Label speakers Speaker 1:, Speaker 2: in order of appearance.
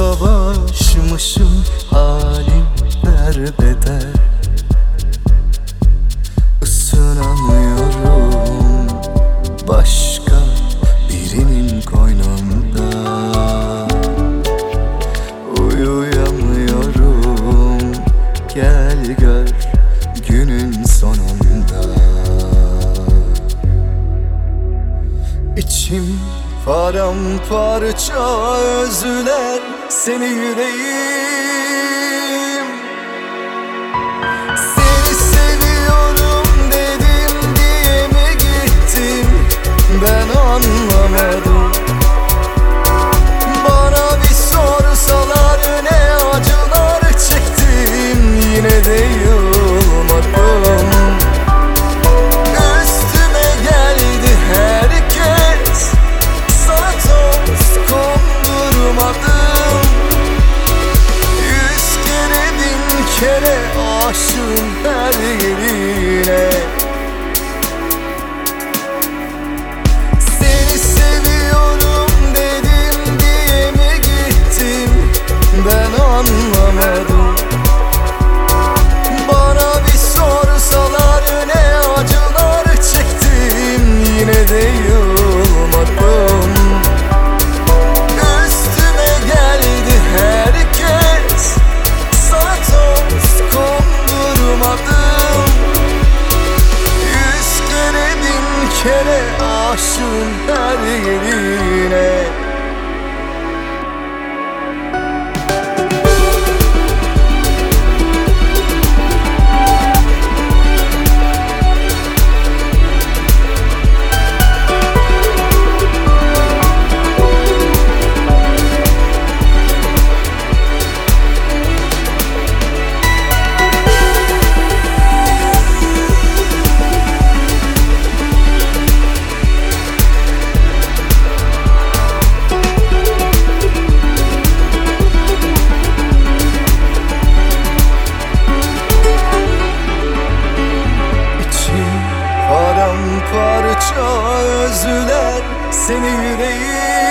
Speaker 1: savaşmışım, halim derbeder. Isınamıyorum başka birinin koynunda. Uyuyamıyorum, gel gör günün sonunda. İçim paramparça özler seni yüreğim. Seni seviyorum dedim diye mi gittin, ben anlamadım. Bana bir sorsalar ne acılar çektim, yine de yılmadım. Üstüme geldi herkes, sana toz kondurmadım. 100 kere 1000 kere aşığım her yerine. Seni seviyorum dedim diye mi gittin, ben anlamadım. Bana bir sorsalar ne acılar çektim, yine de yılmadım. Üstüme geldi herkes, sana toz kondurmadım. 100 kere 1000 kere aşığım her yerine. Paramparça özler seni yüreğim.